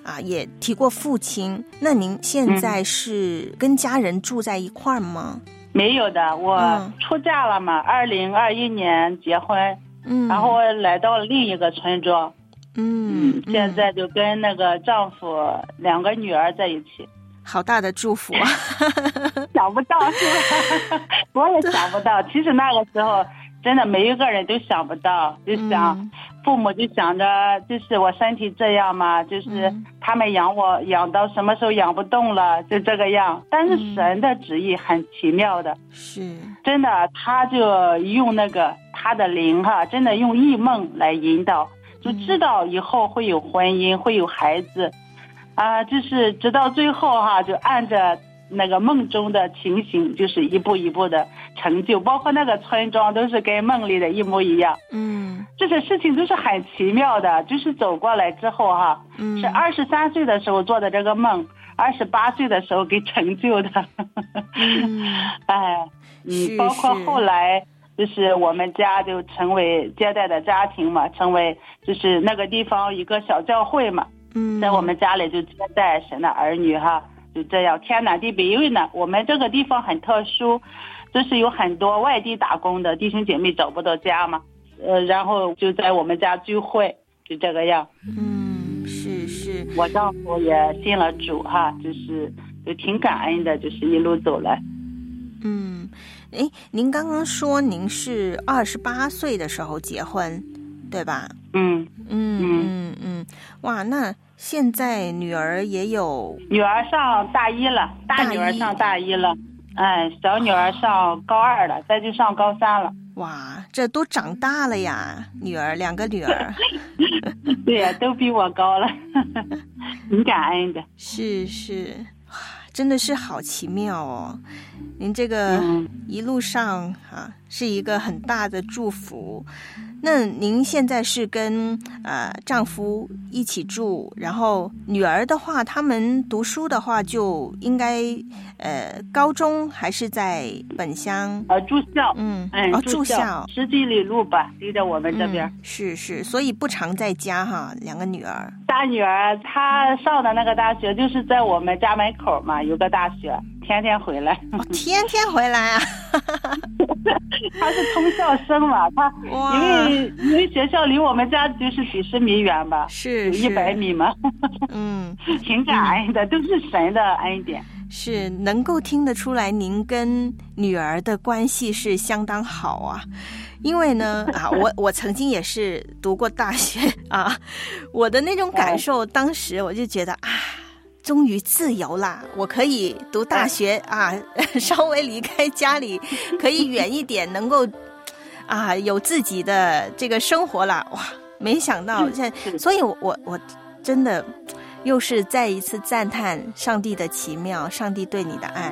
[SPEAKER 4] 啊，也提过父亲。那您现在是跟家人住在一块儿吗？
[SPEAKER 12] 嗯、没有的，我出嫁了嘛，二零二一年结婚，嗯，然后我来到了另一个村庄，
[SPEAKER 4] 嗯，
[SPEAKER 12] 嗯现在就跟那个丈夫两个女儿在一起。
[SPEAKER 4] 好大的祝福啊！
[SPEAKER 12] 想不到是吧？我也想不到。其实那个时候，真的每一个人都想不到，就想、嗯、父母就想着，就是我身体这样嘛，就是他们养我养到什么时候养不动了，就这个样。但是神的旨意很奇妙的，
[SPEAKER 4] 是、
[SPEAKER 12] 嗯、真的，他就用那个他的灵哈，真的用异梦来引导，就知道以后会有婚姻，会有孩子。啊、呃，就是直到最后哈，就按着那个梦中的情形，就是一步一步的成就，包括那个村庄都是跟梦里的一模一样。
[SPEAKER 4] 嗯，
[SPEAKER 12] 这些事情都是很奇妙的，就是走过来之后哈，嗯、是二十三岁的时候做的这个梦，二十八岁的时候给成就的。
[SPEAKER 4] 嗯，
[SPEAKER 12] 哎，嗯，包括后来就是我们家就成为接待的家庭嘛，成为就是那个地方一个小教会嘛。
[SPEAKER 4] 嗯，
[SPEAKER 12] 在我们家里就接待神的儿女哈，就这样天南地北。因为呢，我们这个地方很特殊，就是有很多外地打工的弟兄姐妹找不到家嘛，呃，然后就在我们家聚会，就这个样。
[SPEAKER 4] 嗯，是是，
[SPEAKER 12] 我丈夫也信了主哈，就是就挺感恩的，就是一路走来。
[SPEAKER 4] 嗯，哎，您刚刚说您是二十八岁的时候结婚，对吧？
[SPEAKER 12] 嗯
[SPEAKER 4] 嗯嗯嗯，哇，那现在女儿也有，
[SPEAKER 12] 女儿上大一了，大女儿上大一了，哎，小女儿上高二了，再就上高三了。
[SPEAKER 4] 哇，这都长大了呀，女儿两个女儿。
[SPEAKER 12] 对呀，都比我高了，挺感恩的。
[SPEAKER 4] 是是，真的是好奇妙哦。您这个一路上啊，是一个很大的祝福。那您现在是跟呃丈夫一起住，然后女儿的话，他们读书的话就应该呃高中还是在本乡？
[SPEAKER 12] 呃住校，
[SPEAKER 4] 嗯，
[SPEAKER 12] 嗯，
[SPEAKER 4] 哦住校，
[SPEAKER 12] 十几里路吧，离着我们这边。
[SPEAKER 4] 嗯、是是，所以不常在家哈，两个女儿。
[SPEAKER 12] 大女儿她上的那个大学就是在我们家门口嘛，有个大学，天天回来。
[SPEAKER 4] 哦、天天回来啊！
[SPEAKER 12] 她是通校生嘛，她因为因为学校离我们家就是几十米远吧，
[SPEAKER 4] 是
[SPEAKER 12] 一百米嘛。
[SPEAKER 4] 嗯，
[SPEAKER 12] 挺感恩的，嗯、都是神的恩典。
[SPEAKER 4] 是能够听得出来，您跟女儿的关系是相当好啊。因为呢，啊，我我曾经也是读过大学啊，我的那种感受，当时我就觉得啊，终于自由啦，我可以读大学啊，稍微离开家里，可以远一点，能够啊有自己的这个生活了。哇，没想到现在，所以我我我真的又是再一次赞叹上帝的奇妙，上帝对你的爱。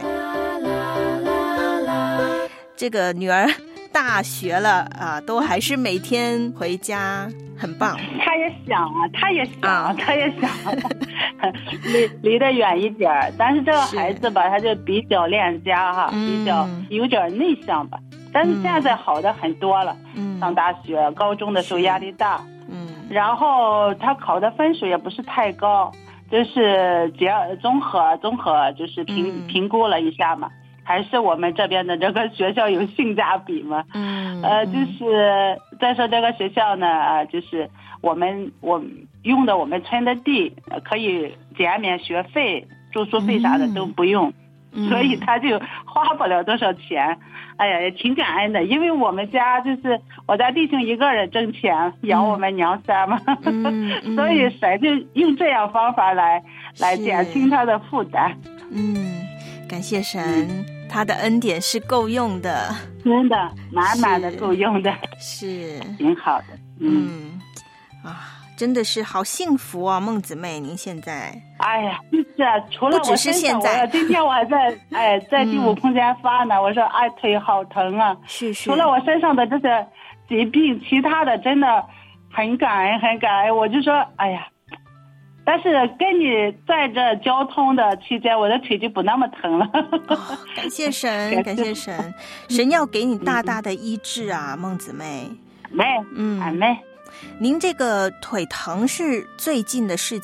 [SPEAKER 4] 这个女儿大学了啊，都还是每天回家，很棒。
[SPEAKER 12] 他也想啊，他也想，啊、他也想离离得远一点，但是这个孩子吧，他就比较恋家哈，比较有点内向吧。但是现在好的很多了。嗯，上大学、高中的时候压力大，嗯，然后他考的分数也不是太高，就是结综合综合就是评、嗯、评估了一下嘛。还是我们这边的这个学校有性价比嘛？嗯，呃，就是再说这个学校呢，呃，就是我们我用的我们村的地，可以减免学费、住宿费啥的都不用，嗯、所以他就花不了多少钱。哎呀，也挺感恩的，因为我们家就是我家弟兄一个人挣钱养我们娘仨嘛，嗯嗯、所以谁就用这样方法来来减轻他的负担。
[SPEAKER 4] 嗯，感谢神。嗯，他的恩典是够用的，
[SPEAKER 12] 真的满满的够用的，
[SPEAKER 4] 是
[SPEAKER 12] 挺好的。嗯,
[SPEAKER 4] 嗯啊，真的是好幸福啊，孟姊妹，您现在
[SPEAKER 12] 哎呀，就是啊，除了我
[SPEAKER 4] 不只是现在，
[SPEAKER 12] 今天我还在哎在第五空间发呢，嗯、我说哎腿好疼啊，
[SPEAKER 4] 是是，
[SPEAKER 12] 除了我身上的这些疾病，其他的真的很感恩很感恩，我就说哎呀。但是跟你在这交通的期间，我的腿就不那么疼了。
[SPEAKER 4] 哦、感谢神，感谢神，神要给你大大的医治啊，孟姊妹。
[SPEAKER 12] 妹，
[SPEAKER 4] 嗯，
[SPEAKER 12] 俺妹，
[SPEAKER 4] 您这个腿疼是最近的事情，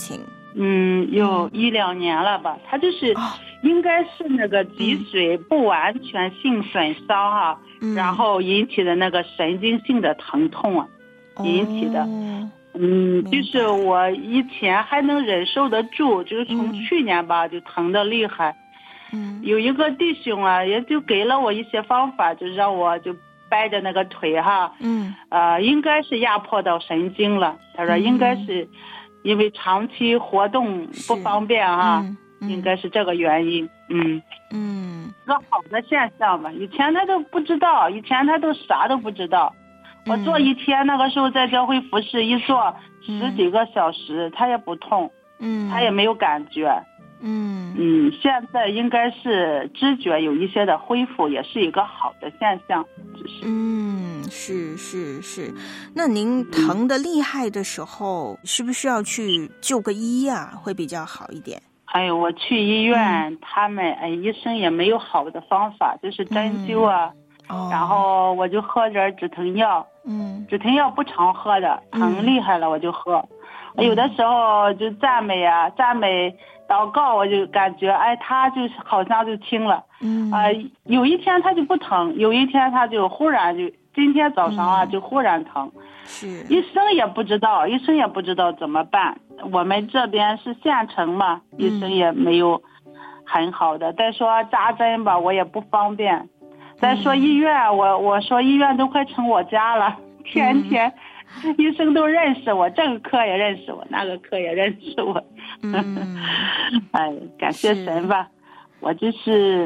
[SPEAKER 12] 嗯，有一两年了吧。他就是、哦、应该是那个脊髓不完全性损伤哈、啊嗯，然后引起的那个神经性的疼痛啊，哦、引起的。嗯，就是我以前还能忍受得住，就是从去年吧、嗯、就疼得厉害。嗯，有一个弟兄啊，也就给了我一些方法，就让我就掰着那个腿哈，嗯，呃，应该是压迫到神经了。他说应该是因为长期活动不方便哈、嗯嗯，应该是这个原因。嗯嗯，个好的现象吧。以前他都不知道，以前他都啥都不知道。我做一天，那个时候在教会服侍一做十几个小时，嗯、他也不痛，嗯，他也没有感觉。嗯嗯，现在应该是知觉有一些的恢复，也是一个好的现象。就是
[SPEAKER 4] 嗯，是是是。那您疼得厉害的时候，嗯、是不是要去就个医啊，会比较好一点？
[SPEAKER 12] 哎呦，我去医院，嗯、他们哎医生也没有好的方法，就是针灸啊，嗯哦、然后我就喝点止疼药。嗯，止疼药不常喝的，疼厉害了我就喝。嗯、有的时候就赞美啊，赞美。祷告我就感觉哎他就好像就轻了，嗯啊、呃、有一天他就不疼，有一天他就忽然就今天早上啊、嗯、就忽然疼，是医生也不知道，医生也不知道怎么办。我们这边是县城嘛，嗯、医生也没有很好的。再说扎针吧，我也不方便。再说医院，我我说医院都快成我家了，天天。嗯医生都认识我，这个科也认识我，那个科也认识我。嗯，哎，感谢神吧。我就是，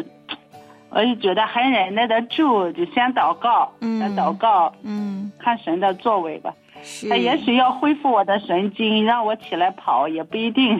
[SPEAKER 12] 我就觉得很忍耐得住，就先祷告，嗯、先祷告，嗯，看神的作为吧。他也许要恢复我的神经，让我起来跑，也不一定。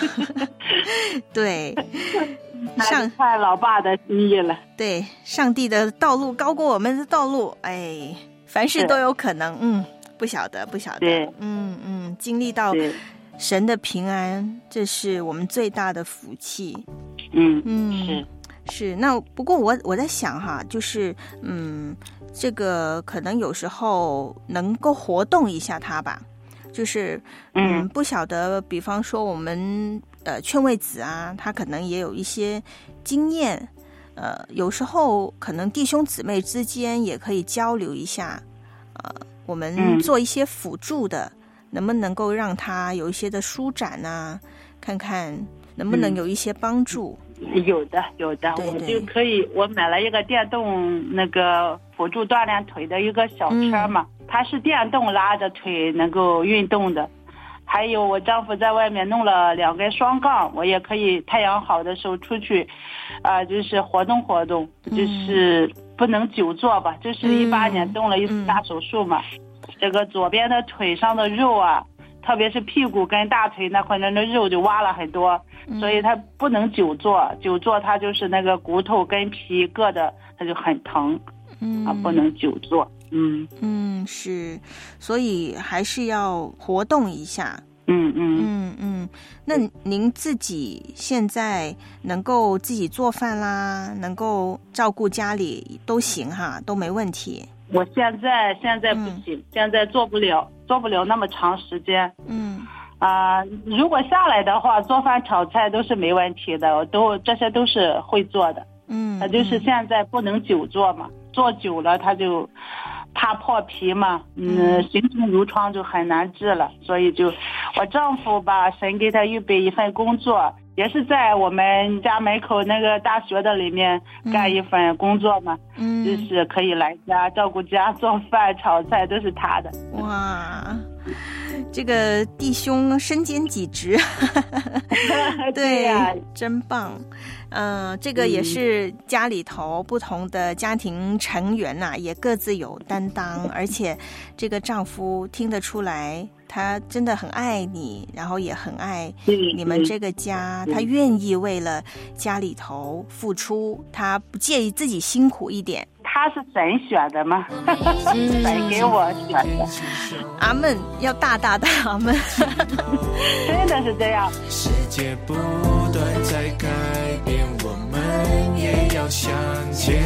[SPEAKER 4] 对，
[SPEAKER 12] 上看老爸的心意了。
[SPEAKER 4] 对，上帝的道路高过我们的道路，哎，凡事都有可能，嗯。不晓得，不晓得，嗯嗯，经历到神的平安，这是我们最大的福气。
[SPEAKER 12] 嗯
[SPEAKER 4] 嗯，是是。那不过我我在想哈，就是嗯，这个可能有时候能够活动一下它吧，就是嗯，嗯不晓得，比方说我们呃劝慰子啊，他可能也有一些经验，呃，有时候可能弟兄姊妹之间也可以交流一下，呃。我们做一些辅助的、嗯、能不能够让他有一些的舒展啊，看看能不能有一些帮助。
[SPEAKER 12] 嗯、有的有的，对对，我就可以，我买了一个电动那个辅助锻炼腿的一个小车嘛、嗯、它是电动拉着腿能够运动的。还有我丈夫在外面弄了两根双杠，我也可以太阳好的时候出去啊、呃，就是活动活动、嗯、就是不能久坐吧，就是一八年动了一次大手术嘛、嗯嗯、这个左边的腿上的肉啊，特别是屁股跟大腿那块那的肉就挖了很多、嗯、所以它不能久坐，久坐它就是那个骨头跟皮硌的它就很疼，嗯啊，不能久坐。嗯
[SPEAKER 4] 嗯，是，所以还是要活动一下。
[SPEAKER 12] 嗯嗯
[SPEAKER 4] 嗯嗯。那您自己现在能够自己做饭啦，能够照顾家里都行哈，都没问题。
[SPEAKER 12] 我现在现在不行、嗯，现在做不了，做不了那么长时间。
[SPEAKER 4] 嗯
[SPEAKER 12] 啊、呃，如果下来的话，做饭炒菜都是没问题的，我都这些都是会做的。
[SPEAKER 4] 嗯，
[SPEAKER 12] 他就是现在不能久坐嘛，坐久了他就怕破皮嘛，嗯，形成褥疮就很难治了，所以就我丈夫吧，神给他预备一份工作，也是在我们家门口那个大学的里面干一份工作嘛，嗯，就是可以来家照顾家，做饭炒菜都是他的。
[SPEAKER 4] 哇，这个弟兄身兼几职。对呀、啊，真棒。嗯、呃，这个也是家里头不同的家庭成员呐、啊，也各自有担当，而且这个丈夫听得出来，他真的很爱你，然后也很爱你们这个家，他愿意为了家里头付出，他不介意自己辛苦一点。
[SPEAKER 12] 他是神选的吗？神给我选的。
[SPEAKER 4] 阿们，要大大的阿们。
[SPEAKER 12] 真的是这样。
[SPEAKER 13] 世界不断在改变，我们也要向前。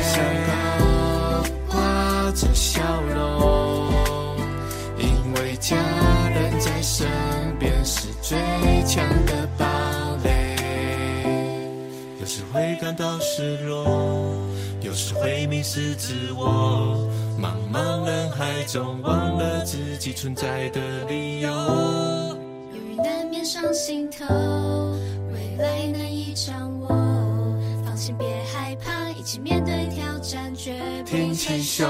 [SPEAKER 13] 挂着笑容，因为家人在身边是最强的时会感到失落，有时会迷失自我，茫茫人海中忘了自己存在的理由。
[SPEAKER 14] 由于难免伤心头，未来难以掌握，放心别害怕，一起面对挑战，绝不
[SPEAKER 13] 挺起胸，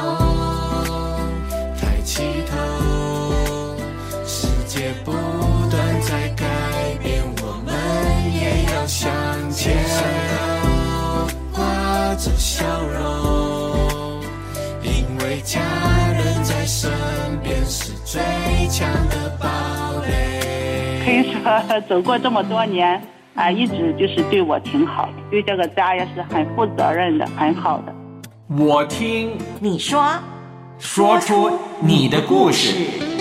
[SPEAKER 13] 抬起头，世界不断在改变，我们也要向前，挂着笑容，因为家人在身边是最强的堡垒。
[SPEAKER 12] 可以说走过这么多年啊，一直就是对我挺好的，对这个家也是很负责任的，很好的。
[SPEAKER 11] 我听
[SPEAKER 9] 你说，
[SPEAKER 11] 说出你的故事。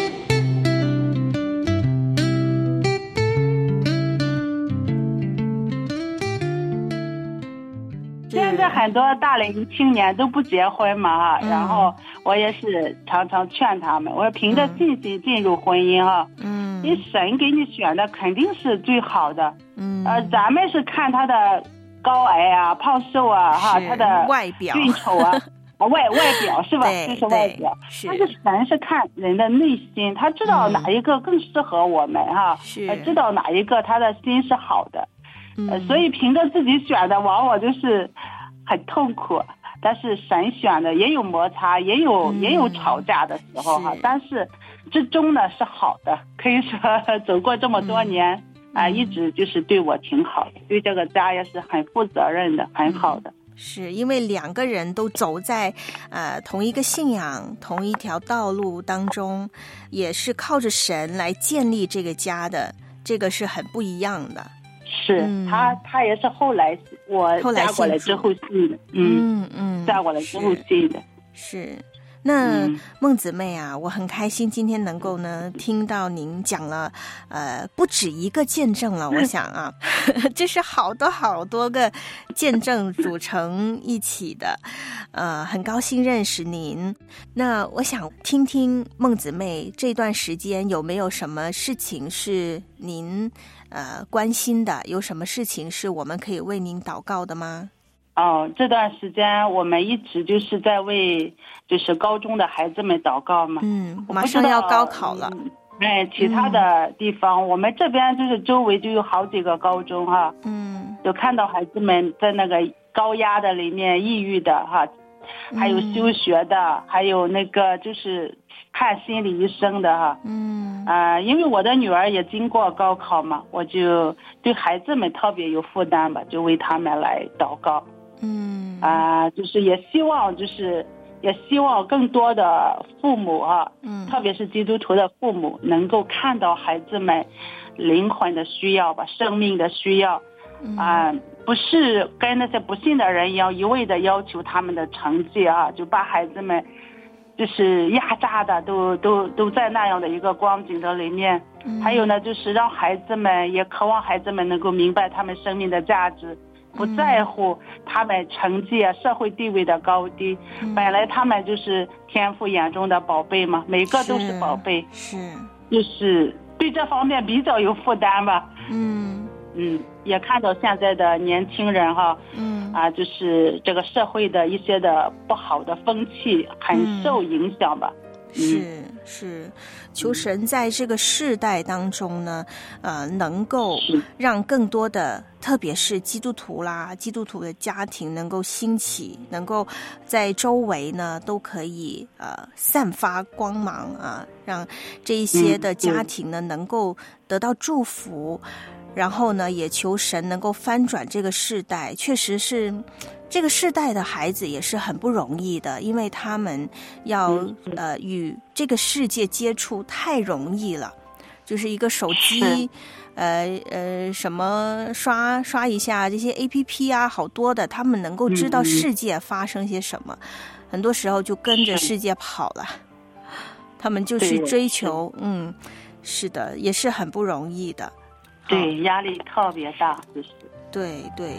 [SPEAKER 12] 现在很多大龄青年都不结婚嘛哈、嗯，然后我也是常常劝他们，我说凭着信心进入婚姻哈，嗯，你神给你选的肯定是最好的，嗯，呃，咱们是看他的高矮啊、胖瘦啊哈，他的
[SPEAKER 4] 外表、
[SPEAKER 12] 俊丑啊，外外表是吧？这是外表，
[SPEAKER 4] 是。
[SPEAKER 12] 但是神是看人的内心，他知道哪一个更适合我们哈，是、嗯，知道哪一个他的心是好的。呃，所以凭着自己选的，往往就是很痛苦。但是神选的也有摩擦，也有、嗯、也有吵架的时候哈。但是最终呢是好的，可以说走过这么多年啊、嗯呃，一直就是对我挺好的，对这个家也是很负责任的，很好的。
[SPEAKER 4] 是因为两个人都走在呃同一个信仰、同一条道路当中，也是靠着神来建立这个家的，这个是很不一样的。
[SPEAKER 12] 是、嗯、他，他也是后来我嫁过来之后信的，嗯嗯，嫁过来之后信的。
[SPEAKER 4] 是，那、嗯、孟姊妹啊，我很开心今天能够呢听到您讲了，呃，不止一个见证了。我想啊，这是好多好多个见证组成一起的，呃，很高兴认识您。那我想听听孟姊妹这段时间有没有什么事情是您呃关心的，有什么事情是我们可以为您祷告的吗？
[SPEAKER 12] 哦，这段时间我们一直就是在为就是高中的孩子们祷告嘛。
[SPEAKER 4] 嗯，马上要高考了。
[SPEAKER 12] 嗯、哎，其他的地方、嗯，我们这边就是周围就有好几个高中哈。嗯，就看到孩子们在那个高压的里面抑郁的哈，还有休学的，嗯、还有那个就是看心理医生的哈。嗯，啊、呃，因为我的女儿也经过高考嘛，我就对孩子们特别有负担吧，就为他们来祷告。嗯啊、呃，就是也希望，就是也希望更多的父母啊，嗯，特别是基督徒的父母，能够看到孩子们灵魂的需要吧，生命的需要，啊、呃，不是跟那些不信的人一样，一味的要求他们的成绩啊，就把孩子们就是压榨的，都都都在那样的一个光景的里面。嗯、还有呢，就是让孩子们也渴望孩子们能够明白他们生命的价值。不在乎他们成绩啊、社会地位的高低、嗯，本来他们就是天父眼中的宝贝嘛，每个都是宝贝，
[SPEAKER 4] 是，
[SPEAKER 12] 就是对这方面比较有负担吧。嗯嗯，也看到现在的年轻人哈，嗯啊，就是这个社会的一些的不好的风气，很受影响吧。
[SPEAKER 4] 嗯、是是，求神在这个世代当中呢，呃，能够让更多的，特别是基督徒啦，基督徒的家庭能够兴起，能够在周围呢都可以呃散发光芒啊，让这一些的家庭呢、嗯、能够得到祝福。然后呢，也求神能够翻转这个世代，确实是这个世代的孩子也是很不容易的，因为他们要呃与这个世界接触太容易了，就是一个手机，呃呃什么刷刷一下这些 A P P 啊，好多的，他们能够知道世界发生些什么，很多时候就跟着世界跑了，他们就去追求，嗯，是的，也是很不容易的。
[SPEAKER 12] 对，压力特别大，就是。
[SPEAKER 4] 对对。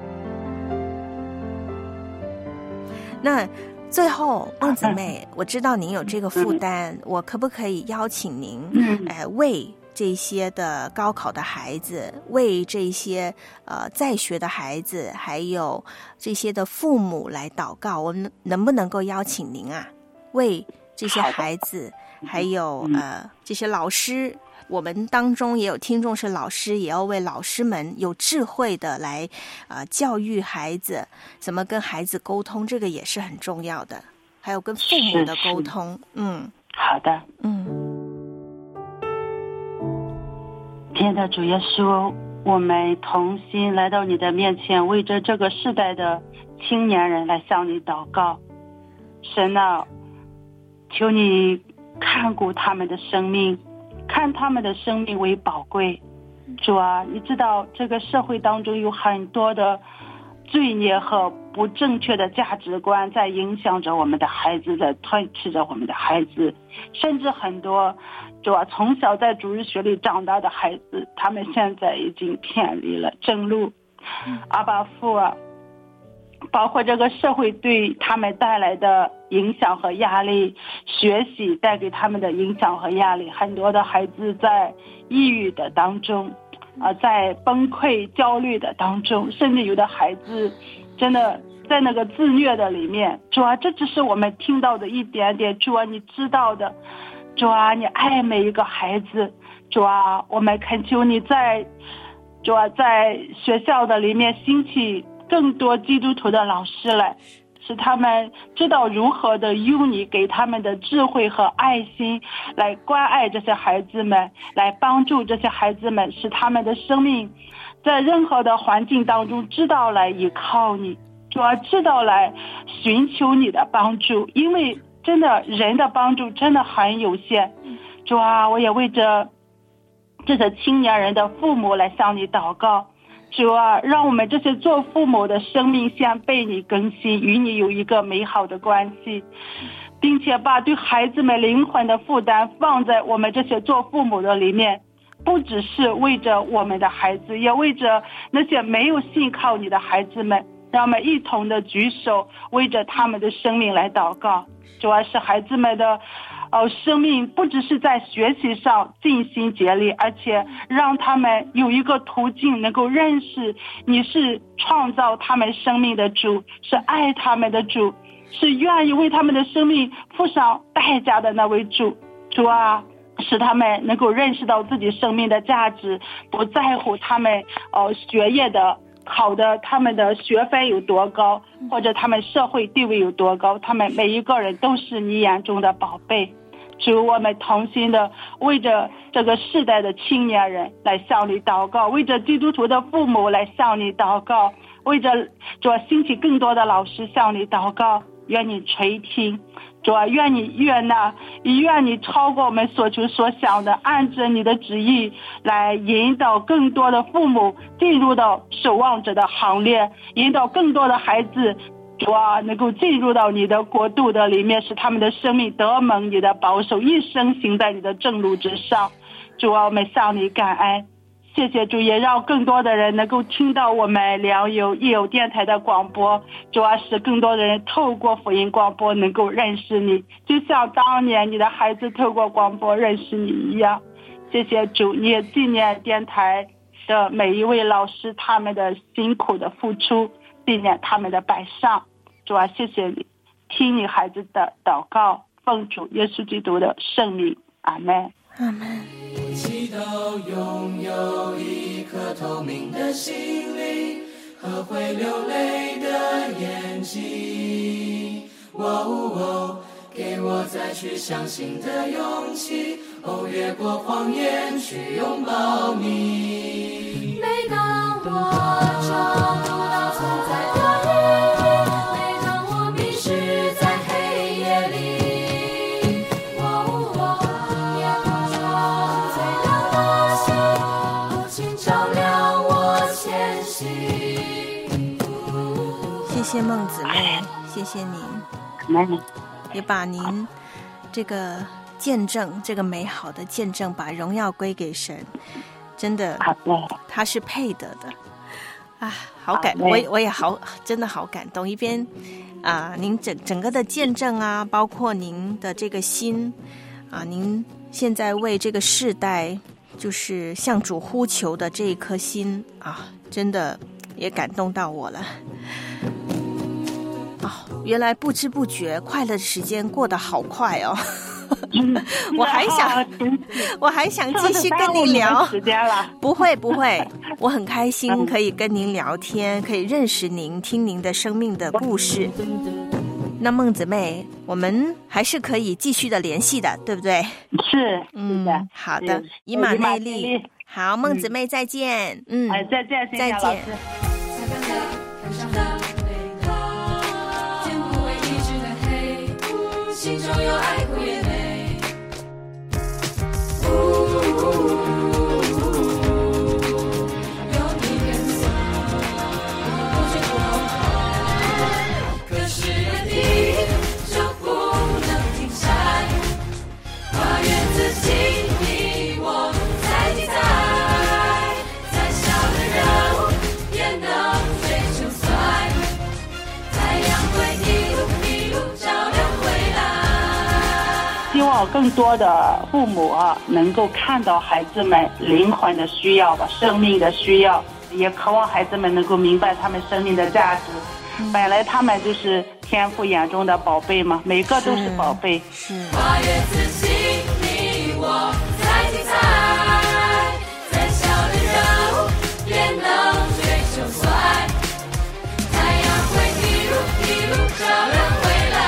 [SPEAKER 4] 那最后，孟姊妹，我知道您有这个负担，嗯、我可不可以邀请您，嗯、呃，为这些的高考的孩子，为这些呃在学的孩子，还有这些的父母来祷告。我们能不能够邀请您啊，为这些孩子，还有呃这些老师，我们当中也有听众是老师，也要为老师们有智慧的来呃教育孩子，怎么跟孩子沟通，这个也是很重要的。还有跟父母的沟通。嗯，
[SPEAKER 12] 好的。
[SPEAKER 4] 嗯，
[SPEAKER 12] 亲爱的主耶稣，我们同心来到你的面前，为着这个世代的青年人来向你祷告。神啊，求你看顾他们的生命，看他们的生命为宝贵。主啊，你知道这个社会当中有很多的罪孽和不正确的价值观在影响着我们的孩子，在吞噬着我们的孩子，甚至很多主啊从小在主日学里长大的孩子，他们现在已经偏离了正路。阿爸父啊，包括这个社会对他们带来的影响和压力，学习带给他们的影响和压力，很多的孩子在抑郁的当中啊、呃，在崩溃焦虑的当中，甚至有的孩子真的在那个自虐的里面。主啊，这只是我们听到的一点点，主啊你知道的，主啊你爱每一个孩子。主啊，我们恳求你在主啊在学校的里面兴起更多基督徒的老师来，使他们知道如何的用你给他们的智慧和爱心来关爱这些孩子们，来帮助这些孩子们，使他们的生命在任何的环境当中知道来依靠你，主要知道来寻求你的帮助，因为真的人的帮助真的很有限。主啊，我也为着这些青年人的父母来向你祷告。主啊，让我们这些做父母的生命先被你更新，与你有一个美好的关系，并且把对孩子们灵魂的负担放在我们这些做父母的里面，不只是为着我们的孩子，也为着那些没有信靠你的孩子们，让我们一同的举手为着他们的生命来祷告。主要是孩子们的呃，生命不只是在学习上尽心竭力，而且让他们有一个途径能够认识你是创造他们生命的主，是爱他们的主，是愿意为他们的生命付上代价的那位主。主啊，使他们能够认识到自己生命的价值，不在乎他们呃学业的考的他们的学分有多高，或者他们社会地位有多高，他们每一个人都是你眼中的宝贝。主，我们同心的为着这个世代的青年人来向你祷告，为着基督徒的父母来向你祷告，为着主兴起更多的老师向你祷告。愿你垂听，主啊，愿你悦纳，愿你超过我们所求所想的，按着你的旨意来引导更多的父母进入到守望者的行列，引导更多的孩子主啊能够进入到你的国度的里面，使他们的生命得蒙你的保守，一生行在你的正路之上。主啊，我们向你感恩，谢谢主，也让更多的人能够听到我们良友益友电台的广播。主啊，使更多的人透过福音广播能够认识你，就像当年你的孩子透过广播认识你一样。谢谢主，你也纪念电台的每一位老师他们的辛苦的付出，纪念他们的摆上。主啊，谢谢你，听你孩子的祷告，奉主耶稣基督的圣名，阿们。
[SPEAKER 4] 阿们。
[SPEAKER 13] 祈祷拥有一颗透明的心灵和会流泪的眼睛。哦哦，给我再去相信的勇气，哦，越过谎言去拥抱你。
[SPEAKER 14] 每当我找不到存在的意义，每当我迷失在黑夜里，哦哦，夜空中最亮的星，哦，请照亮我前行。
[SPEAKER 4] 谢谢孟姊妹，谢谢您，也把您这个见证，这个美好的见证，把荣耀归给神，真的，他是配得的啊！好感，我我也好，真的好感动。一边啊，您整整个的见证啊，包括您的这个心啊，您现在为这个世代就是向主呼求的这一颗心啊，真的也感动到我了。哦，原来不知不觉快乐的时间过得好快哦。我还想我还想继续跟您聊
[SPEAKER 12] 时间了。
[SPEAKER 4] 不会不会，我很开心可以跟您聊天，可以认识您，听您的生命的故事。那孟姊妹，我们还是可以继续的联系的，对不对？
[SPEAKER 12] 是，
[SPEAKER 4] 嗯，好的，以马内利。好，孟姊妹再见。嗯，
[SPEAKER 12] 哎，再见，
[SPEAKER 4] 再见。
[SPEAKER 14] 心中有爱和眼泪，有你跟随，不觉不后悔。可是人的就不能停下来，跨越自己的我，在你在，再小的任务也能追求帅，太阳会一路一路照亮未来。
[SPEAKER 12] 希望更多的父母啊，能够看到孩子们灵魂的需要吧，生命的需要，也渴望孩子们能够明白他们生命的价值。嗯、本来他们就是天父眼中的宝贝嘛，每个都是宝贝。
[SPEAKER 14] 是。跨越自己，你我在精彩，再小的任务也能追求所爱，太阳会一路一路照亮未来。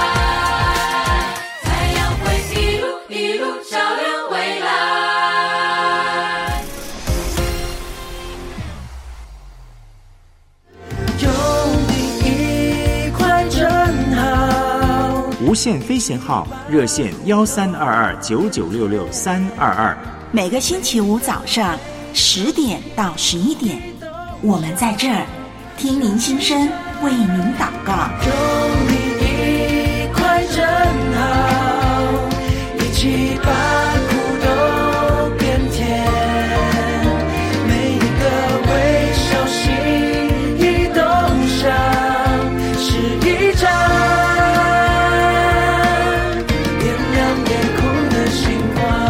[SPEAKER 14] 一路照亮未来，
[SPEAKER 13] 有你一块真好。
[SPEAKER 11] 无限飞行号热线幺三二二九九六六三二二，
[SPEAKER 15] 每个星期五早上十点到十一点，我们在这儿听您心声，为您祷告。
[SPEAKER 13] 有你一块真好，一起把苦都变甜，每一个微笑心意动上是一盏点亮夜空的星光。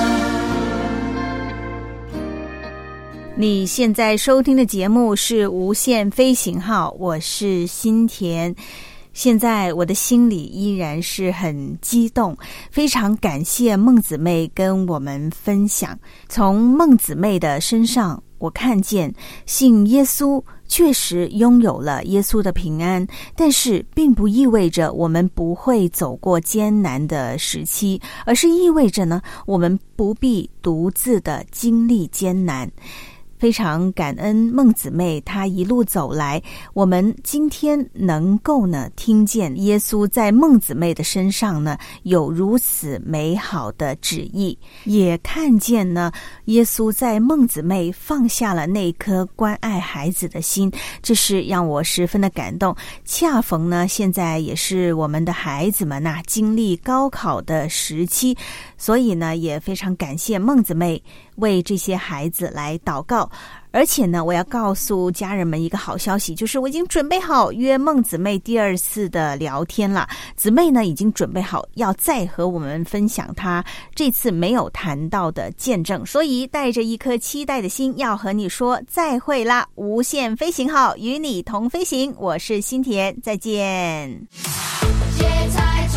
[SPEAKER 4] 你现在收听的节目是无限飞行号，我是新田。现在我的心里依然是很激动，非常感谢孟姊妹跟我们分享。从孟姊妹的身上，我看见信耶稣确实拥有了耶稣的平安，但是并不意味着我们不会走过艰难的时期，而是意味着呢，我们不必独自的经历艰难。非常感恩孟姊妹她一路走来，我们今天能够呢听见耶稣在孟姊妹的身上呢有如此美好的旨意，也看见呢耶稣在孟姊妹放下了那颗关爱孩子的心，这是让我十分的感动。恰逢呢现在也是我们的孩子们啊经历高考的时期，所以呢也非常感谢孟姊妹为这些孩子来祷告。而且呢，我要告诉家人们一个好消息，就是我已经准备好约孟姊妹第二次的聊天了。姊妹呢已经准备好要再和我们分享她这次没有谈到的见证，所以带着一颗期待的心要和你说再会啦。无限飞行号与你同飞行，我是新田，再见。
[SPEAKER 14] 接在